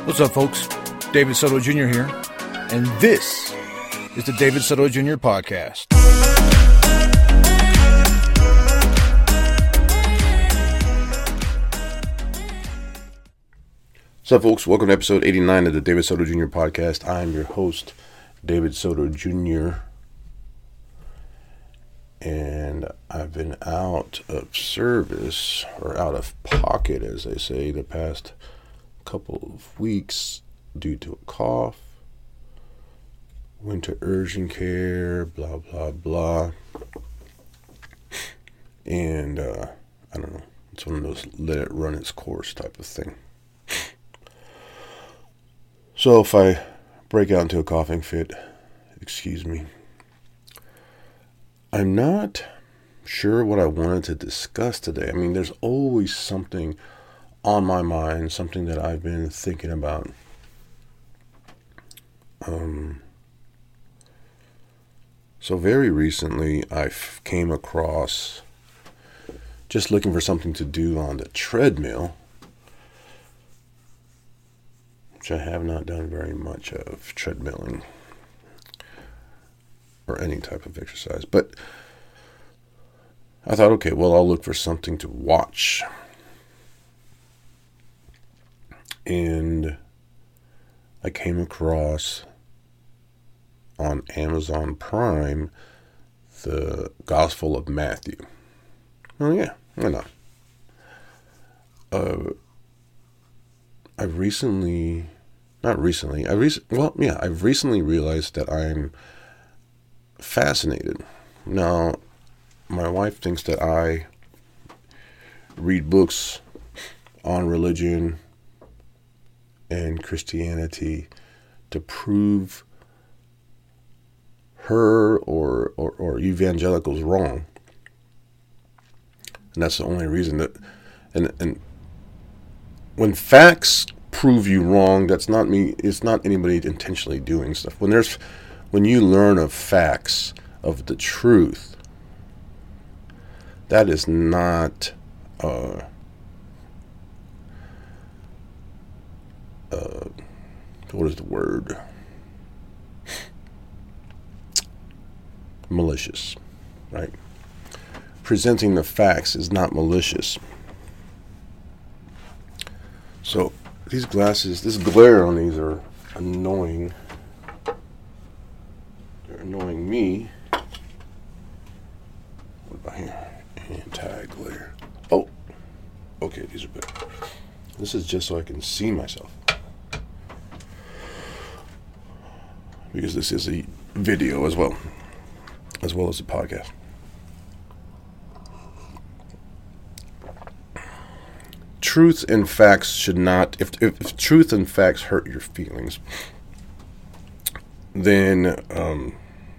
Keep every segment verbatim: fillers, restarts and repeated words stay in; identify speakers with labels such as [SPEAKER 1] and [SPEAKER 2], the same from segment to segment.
[SPEAKER 1] What's up, folks? David Soto Junior here, and this is the David Soto Junior Podcast.
[SPEAKER 2] What's up, folks? Welcome to episode eighty-nine of the David Soto Junior Podcast. I'm your host, David Soto Junior And I've been out of service, or out of pocket, as they say, the past couple of weeks due to a cough. Went to urgent care, blah, blah, blah. And, uh, I don't know. It's one of those let it run its course type of thing. So if I break out into a coughing fit, excuse me. I'm not sure what I wanted to discuss today. I mean, there's always something on my mind, something that I've been thinking about. Um, so very recently, I came across, just looking for something to do on the treadmill, which I have not done very much of, treadmilling or any type of exercise. But I thought, okay, well, I'll look for something to watch. And I came across on Amazon Prime the Gospel of Matthew. Oh yeah, why not? Uh, I recently, not recently, I rec- well, yeah, I've recently realized that I'm fascinated. Now, my wife thinks that I read books on religion and Christianity to prove her or, or, or evangelicals wrong. And that's the only reason that, and, and when facts prove you wrong, that's not me, it's not anybody intentionally doing stuff. When there's, when you learn of facts, of the truth, that is not, uh, uh, what is the word? Malicious, right? Presenting the facts is not malicious. So these glasses, this glare on these are annoying. They're annoying me. What about here? Anti-glare. Oh, okay, these are better. This is just so I can see myself, because this is a video as well, as well as a podcast. Truth and facts should not, if, if, if truth and facts hurt your feelings, then um,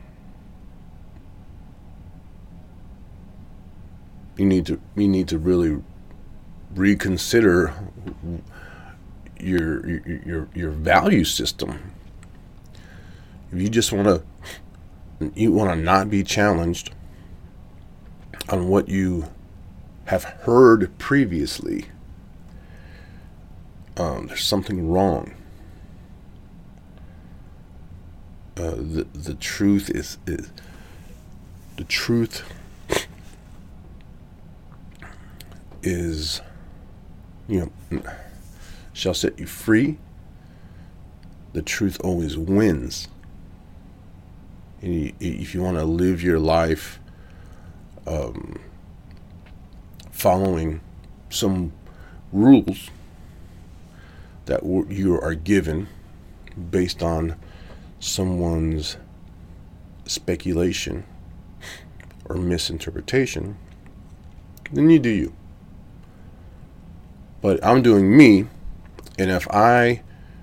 [SPEAKER 2] you need to you need to really reconsider your your your, your value system. If you just want to you want to not be challenged on what you have heard previously, um, there's something wrong. Uh, the the truth is, is the truth is, you know, shall set you free. The truth always wins. And you, if you want to live your life um, following some rules that w- you are given based on someone's speculation or misinterpretation, then you do you. But I'm doing me, and if I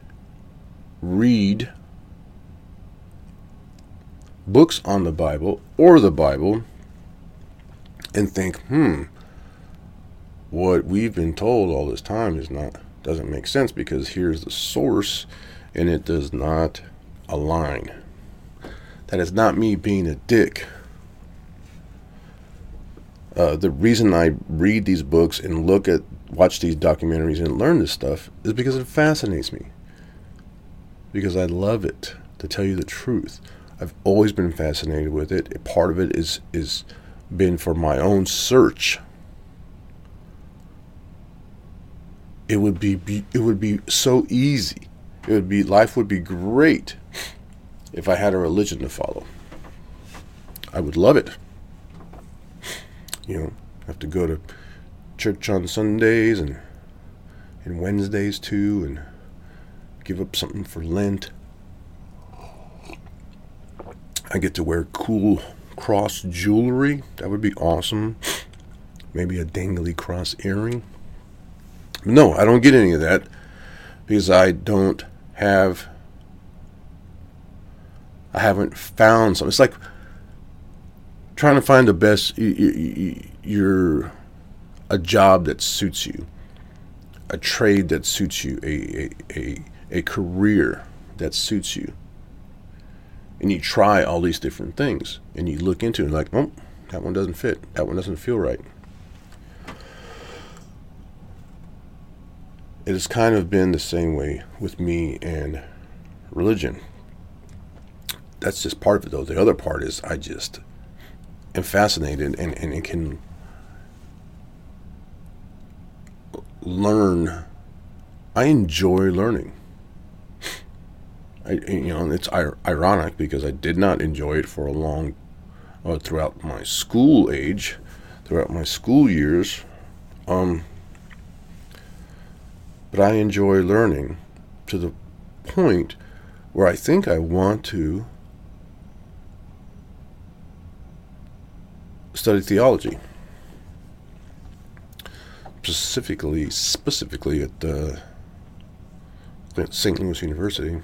[SPEAKER 2] read books on the Bible or the Bible and think, hmm, what we've been told all this time is not, doesn't make sense, because here's the source and it does not align. That is not me being a dick. Uh, the reason I read these books and look at, watch these documentaries and learn this stuff is because it fascinates me. because I love it, to tell you the truth. I've always been fascinated with it. Part of it is is been for my own search. It would be, be it would be so easy. It would be life would be great if I had a religion to follow. I would love it. You know, have to go to church on Sundays and and Wednesdays too, and give up something for Lent. I get to wear cool cross jewelry. That would be awesome. Maybe a dangly cross earring. No, I don't get any of that because I don't have, I haven't found something. It's like trying to find the best, you're a job that suits you, a trade that suits you, a, a, a, a career that suits you. And you try all these different things, and you look into it and like, oh, that one doesn't fit. That one doesn't feel right. It has kind of been the same way with me and religion. That's just part of it, though. The other part is I just am fascinated and, and, and can learn. I enjoy learning. I, you know, it's ironic because I did not enjoy it for a long, uh, throughout my school age, throughout my school years. Um, but I enjoy learning to the point where I think I want to study theology, specifically, specifically at uh, Saint Louis University.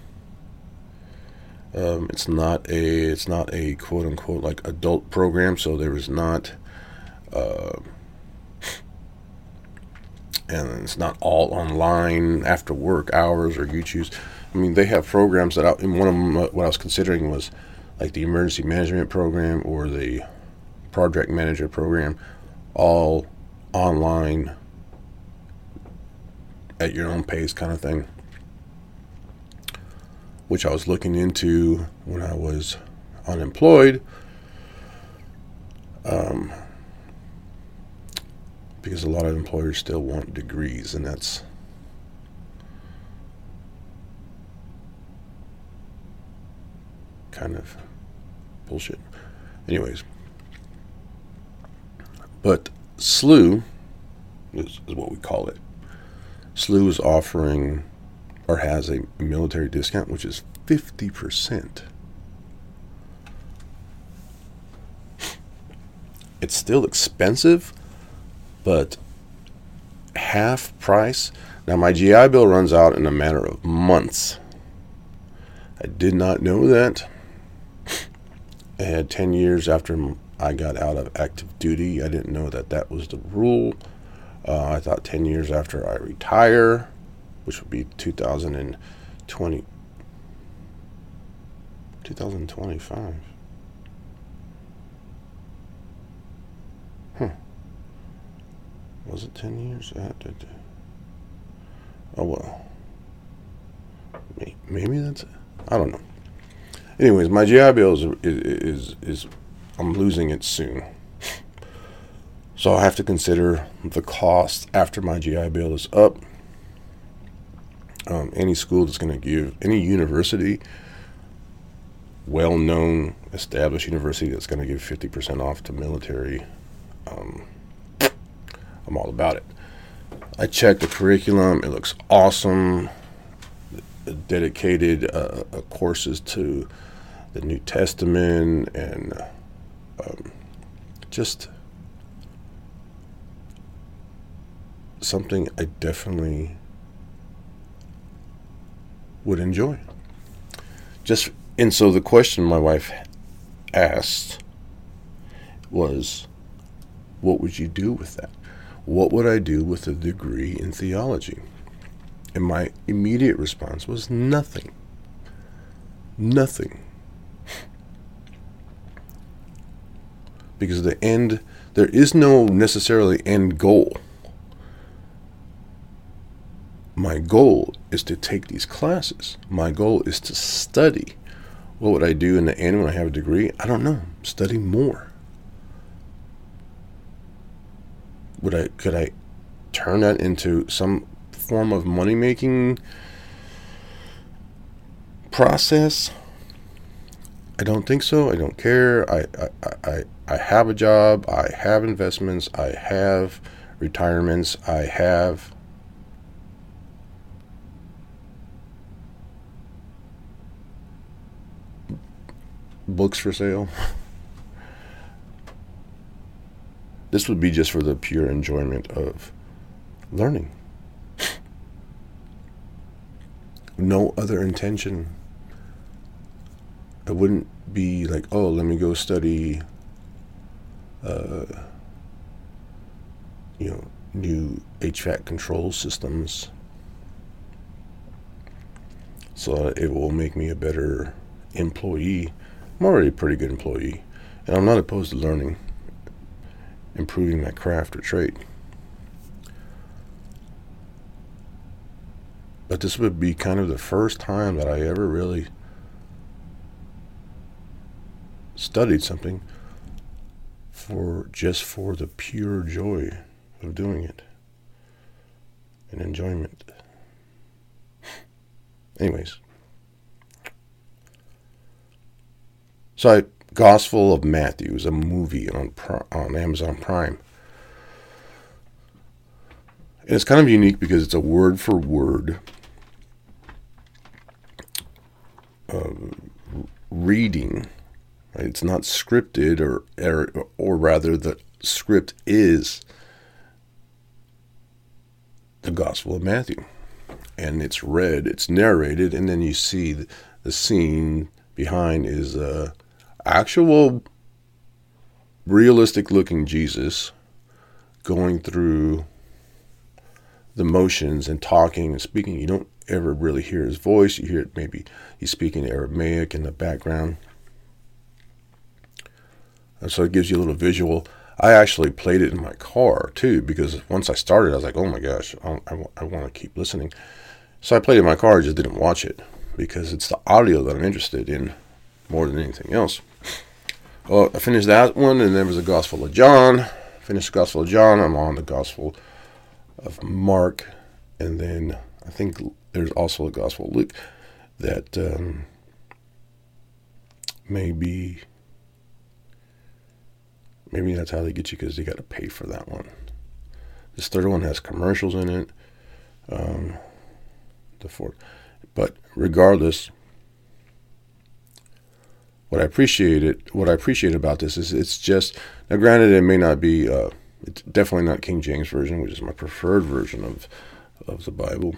[SPEAKER 2] Um, it's not a it's not a quote unquote like adult program, so there is not, uh, and it's not all online after work hours or you choose. I mean, they have programs that I, and one of them, uh, what I was considering was like the emergency management program or the project manager program, all online at your own pace kind of thing, which I was looking into when I was unemployed, um, because a lot of employers still want degrees, and that's kind of bullshit. Anyways, but S L U is, is what we call it. S L U is offering or has a military discount, which is fifty percent. It's still expensive, but half price. Now, my G I Bill runs out in a matter of months. I did not know that. I had ten years after I got out of active duty. I didn't know that that was the rule. Uh, I thought ten years after I retire, which would be two thousand twenty, two thousand twenty-five. Huh. Was it ten years? Oh, well. Maybe that's it. I don't know. Anyways, my G I Bill is, is, is, is, I'm losing it soon. So I have to consider the cost after my G I Bill is up. Um, any school that's going to give, any university, well-known, established university that's going to give fifty percent off to military, um, I'm all about it. I checked the curriculum. It looks awesome. Dedicated uh, uh, courses to the New Testament and uh, um, just something I definitely would enjoy. Just and so the question my wife asked was, what would you do with that? What would I do with a degree in theology? And my immediate response was nothing. Nothing. Because the end, there is no necessarily end goal. my goal is to take these classes. My goal is to study. What would I do in the end when I have a degree? I don't know. Study more. Would I, could I turn that into some form of money-making process? I don't think so. I don't care. I, I, I, I have a job. I have investments. I have retirements. I have books for sale. This would be just for the pure enjoyment of learning. No other intention. I wouldn't be like, oh, let me go study, uh, you know, new H V A C control systems, so that it will make me a better employee. I'm already a pretty good employee, and I'm not opposed to learning, improving my craft or trade. But this would be kind of the first time that I ever really studied something for just for the pure joy of doing it and enjoyment. Anyways, so I, Gospel of Matthew is a movie on on Amazon Prime, and it's kind of unique because it's a word for word uh, reading. It's not scripted, or, or or rather the script is the Gospel of Matthew. And it's read, it's narrated, and then you see the, the scene behind is uh, actual realistic looking Jesus going through the motions and talking and speaking. You don't ever really hear his voice. You hear it, maybe he's speaking Aramaic in the background. And so it gives you a little visual. I actually played it in my car, too, because once I started, I was like, oh my gosh, I, I, I want to keep listening. So I played it in my car, I just didn't watch it, because it's the audio that I'm interested in more than anything else. Well, I finished that one, and there was the Gospel of John. Finished the Gospel of John. I'm on the Gospel of Mark. And then I think there's also a Gospel of Luke that um, maybe... Maybe that's how they get you, because they got to pay for that one. This third one has commercials in it. Um, the fourth. But regardless, what I appreciated, what I appreciate about this is it's just, now granted it may not be, uh, it's definitely not King James Version, which is my preferred version of, of the Bible.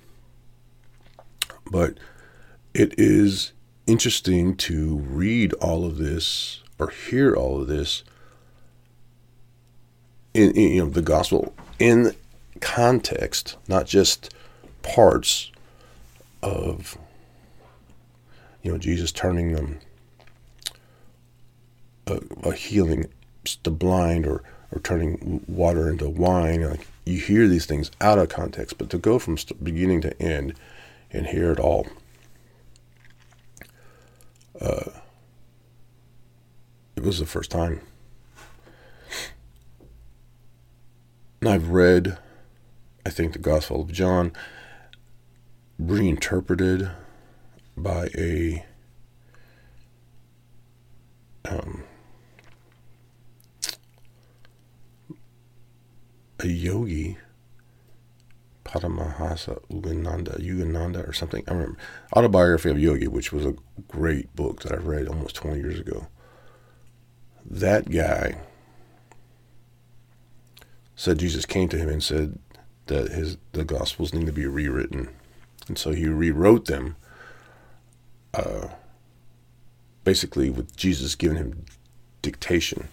[SPEAKER 2] But it is interesting to read all of this, or hear all of this, In, in, you know, the gospel in context, not just parts of, you know, Jesus turning them, a, a healing the blind, or, or turning water into wine. Like, you hear these things out of context, but to go from beginning to end and hear it all, uh, it was the first time. I've read, I think, the Gospel of John reinterpreted by a um, a yogi, Paramahasa Ugananda, Ugananda or something. I remember Autobiography of Yogi, which was a great book that I read almost twenty years ago. That guy said Jesus came to him and said that his the Gospels need to be rewritten. And so he rewrote them, uh, basically with Jesus giving him dictation.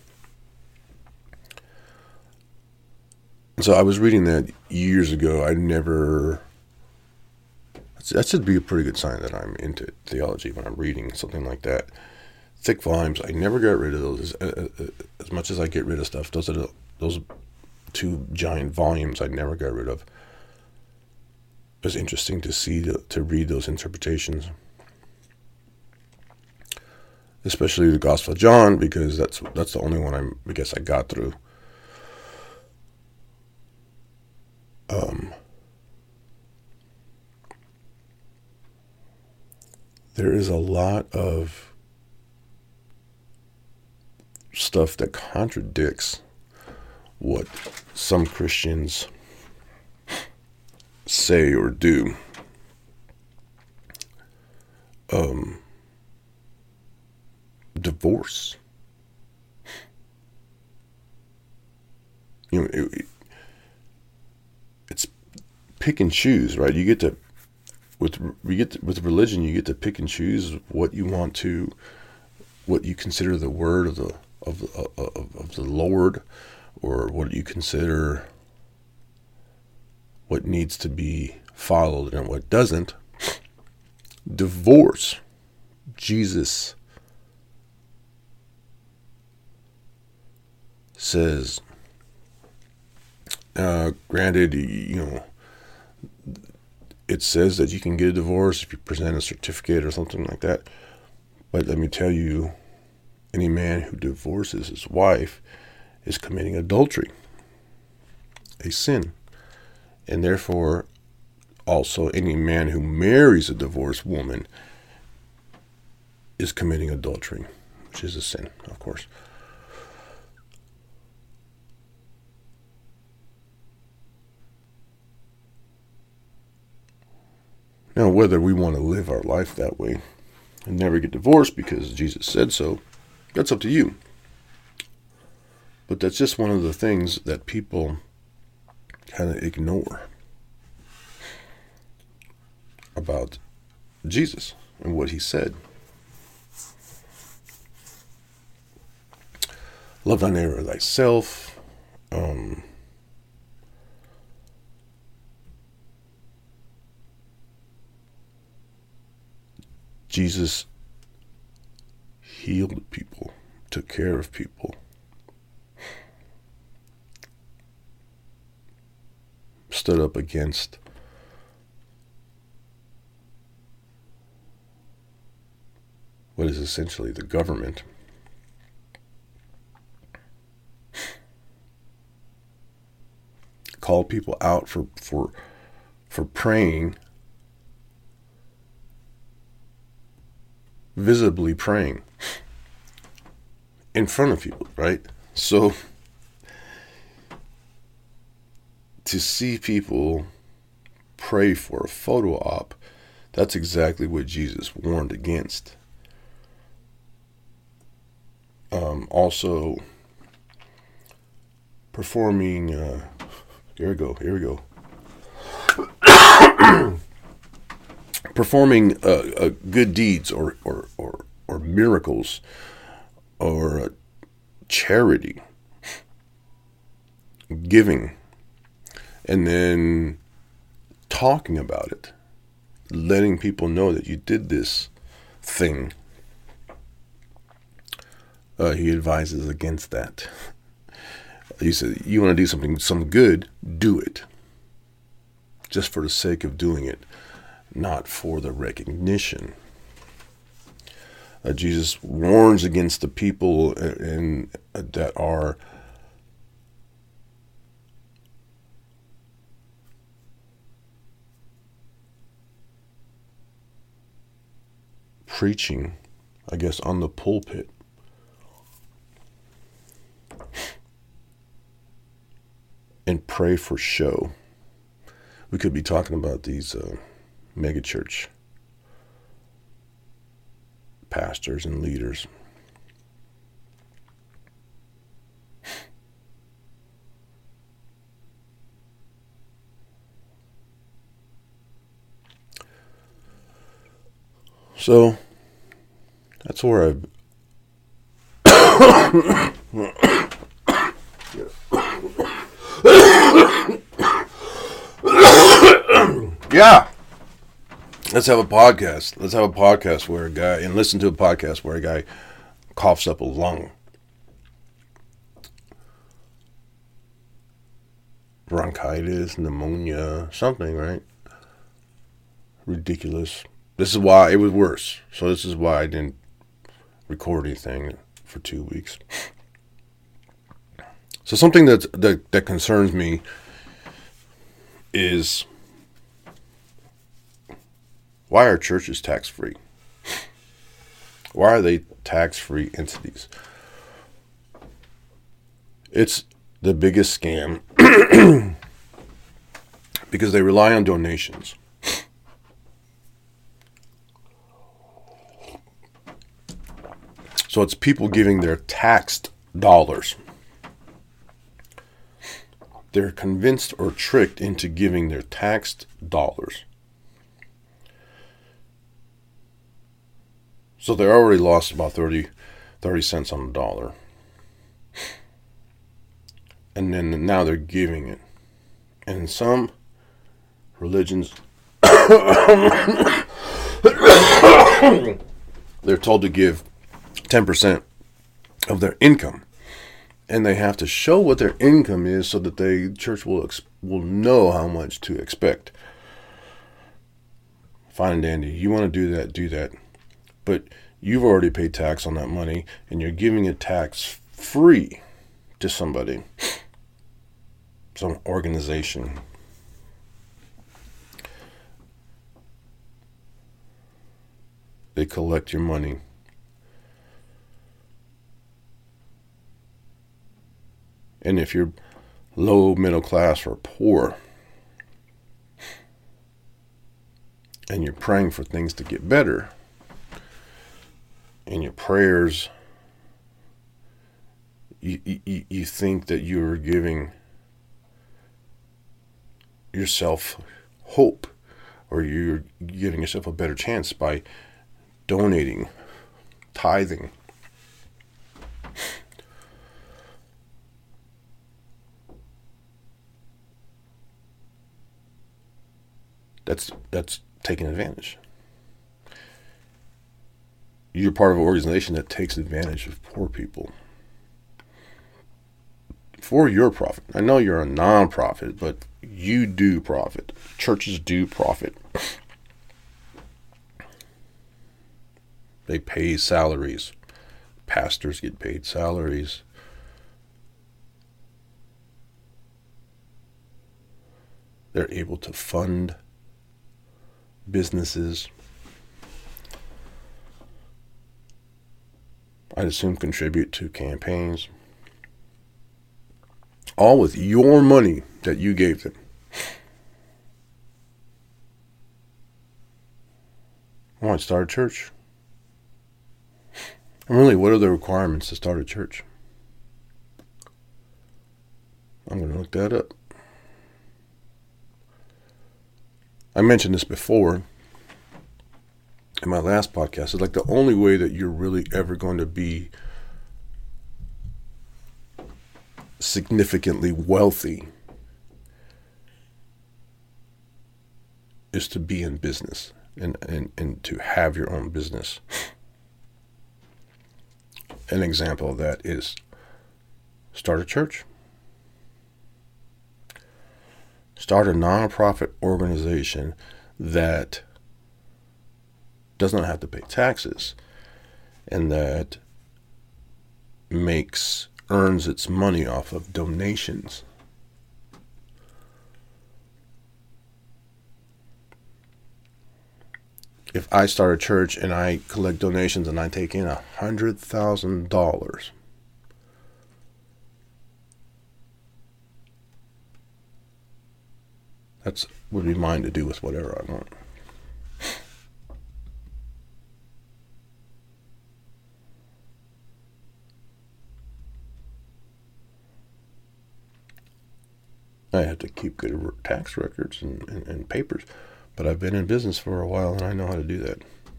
[SPEAKER 2] And so I was reading that years ago. I never... That should be a pretty good sign that I'm into theology when I'm reading something like that. Thick volumes, I never got rid of those. As, as much as I get rid of stuff, those are the, those... two giant volumes I never got rid of. was interesting to see, to, to read those interpretations, especially the Gospel of John, because that's that's the only one I'm, I guess I got through. Um, there is a lot of stuff that contradicts what some Christians say or do. Um, divorce. You know, it, it, it's pick and choose, right? You get to with you get to, with religion, you get to pick and choose what you want to, what you consider the word of the of the, of, of the Lord, or what you consider what needs to be followed and what doesn't. Divorce. Jesus says, uh, granted, you know, it says that you can get a divorce if you present a certificate or something like that. But let me tell you, any man who divorces his wife is committing adultery, a sin. And therefore, also any man who marries a divorced woman is committing adultery, which is a sin, of course. Now, whether we want to live our life that way and never get divorced because Jesus said so, that's up to you. But that's just one of the things that people kind of ignore about Jesus and what he said. Love thy neighbor as thyself. Um, Jesus healed people, took care of people. Stood up against what is essentially the government. Called people out for for for praying, visibly praying in front of people, right? So to see people pray for a photo op, that's exactly what Jesus warned against. Um, also, performing, uh, here we go, here we go. Performing uh, uh, good deeds or, or, or, or miracles or uh, charity, giving, and then talking about it, letting people know that you did this thing. Uh, he advises against that. He said, you want to do something, some good, do it. Just for the sake of doing it, not for the recognition. Uh, Jesus warns against the people in, uh, that are preaching, I guess, on the pulpit. And pray for show. We could be talking about these uh, megachurch pastors and leaders. So that's where I've yeah. Let's have a podcast. Let's have a podcast where a guy, and listen to a podcast where a guy coughs up a lung. Bronchitis, pneumonia, something, right? ridiculous. This is why it was worse. So this is why I didn't record anything for two weeks. So something that that, that concerns me is, why are churches tax-free? Why are they tax-free entities? It's the biggest scam because they rely on donations. So it's people giving their taxed dollars. They're convinced or tricked into giving their taxed dollars. So they already lost about thirty, thirty cents on the dollar. And then now they're giving it. And in some religions, they're told to give ten percent of their income. And they have to show what their income is so that the church will ex- will know how much to expect. Fine and dandy. You want to do that, do that. But you've already paid tax on that money, and you're giving it tax free to somebody, some organization. They collect your money. And if you're low, middle class, or poor, and you're praying for things to get better, and your prayers, you, you, you think that you're giving yourself hope, or you're giving yourself a better chance by donating, tithing. That's that's taking advantage. You're part of an organization that takes advantage of poor people for your profit. I know you're a non-profit, but you do profit. Churches do profit. They pay salaries. Pastors get paid salaries. They're able to fund businesses. I'd assume contribute to campaigns. All with your money that you gave them. I want to start a church. And really, what are the requirements to start a church? I'm going to look that up. I mentioned this before in my last podcast. It's like the only way that you're really ever going to be significantly wealthy is to be in business and, and, and to have your own business. An example of that is start a church. Start a nonprofit organization that does not have to pay taxes and that makes, earns its money off of donations. If I start a church and I collect donations and I take in a hundred thousand dollars, that's would be mine to do with whatever I want. I have to keep good tax records and, and, and papers, but I've been in business for a while and I know how to do that.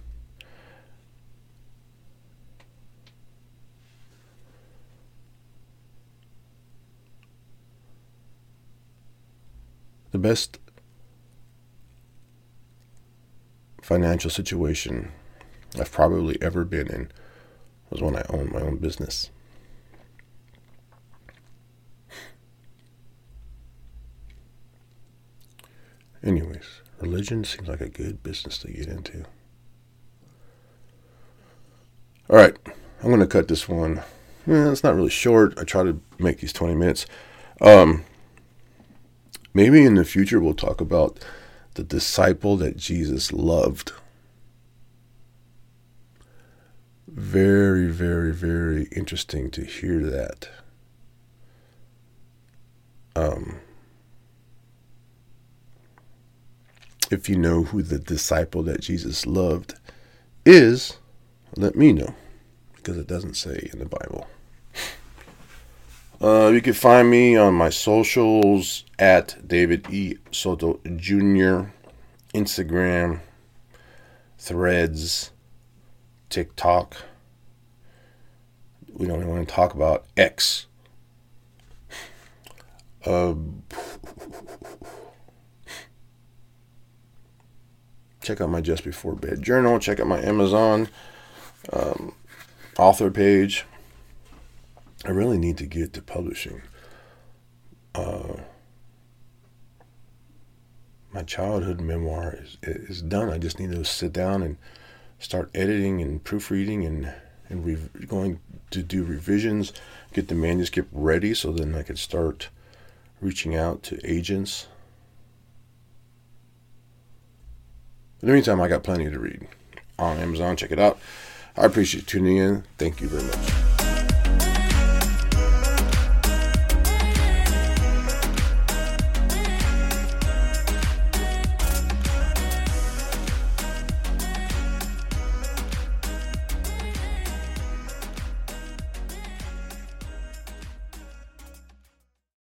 [SPEAKER 2] The best financial situation I've probably ever been in was when I owned my own business. Anyways, Religion seems like a good business to get into. All right, I'm going to cut this one. Eh, it's not really short. I try to make these twenty minutes. Um, maybe in the future we'll talk about the disciple that Jesus loved. Very, very, very interesting to hear that. Um, if you know who the disciple that Jesus loved is, let me know, because it doesn't say in the Bible. Uh, you can find me on my socials at David E. Soto Junior, Instagram, Threads, TikTok. We don't even want to talk about X. Uh, check out my Just Before Bed journal. Check out my Amazon um, author page. I really need to get to publishing. Uh, my childhood memoir is is done. I just need to sit down and start editing and proofreading and and re- going to do revisions, get the manuscript ready so then I could start reaching out to agents. In the meantime, I got plenty to read on Amazon. Check it out. I appreciate you tuning in. Thank you very much.